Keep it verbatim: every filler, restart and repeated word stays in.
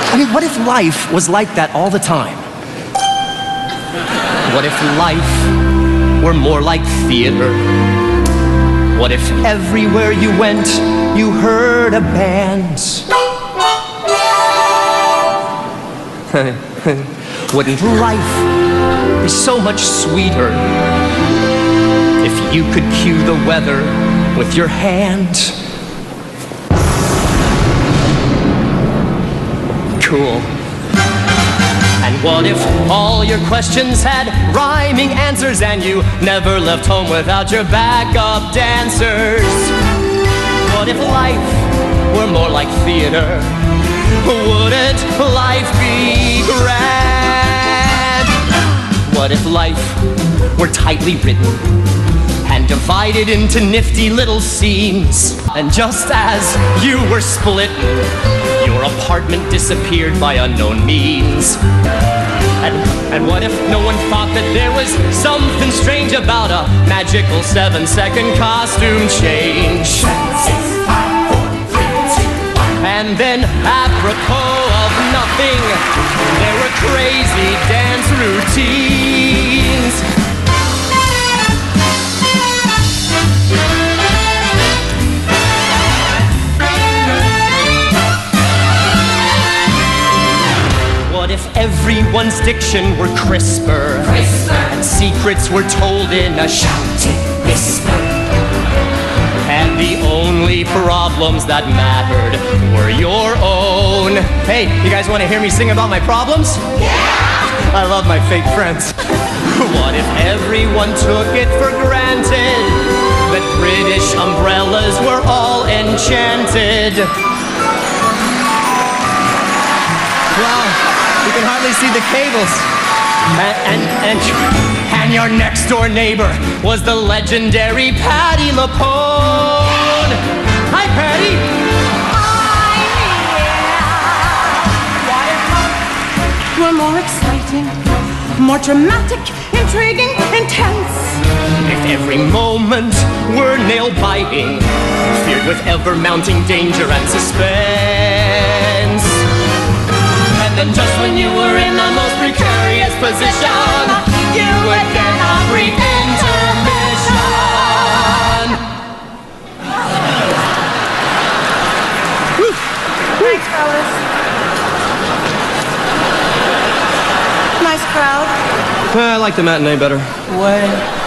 I mean, what if life was like that all the time? What if life were more like theater? What if everywhere you went, you heard a band? Wouldn't life be so much sweeter if you could cue the weather with your hand? Cool. And what if all your questions had rhyming answers and you never left home without your backup dancers? What if life were more like theater? Wouldn't life be grand? What if life were tightly written and divided into nifty little scenes? And just as you were split, your apartment disappeared by unknown means. And, and what if no one thought that there was something strange about a magical seven-second costume change? And then, apropos of nothing, there were crazy dance routines. What if everyone's diction were crisper, crisper, and secrets were told in a shouted whisper, and the only problems that mattered were your own? Hey, you guys want to hear me sing about my problems? Yeah! I love my fake friends. What if everyone took it for granted that British umbrellas were all enchanted? Wow. You can hardly see the cables. And, and, and, and your next door neighbor was the legendary Patti LuPone. Hi, Patti. Hi, yeah. What if we're more exciting, more dramatic, intriguing, intense? If every moment were nail-biting, feared with ever-mounting danger and suspense. And just when you were in the most precarious position, you would get a brief intermission. Thanks, fellas. Nice crowd. I like the matinee better. Way.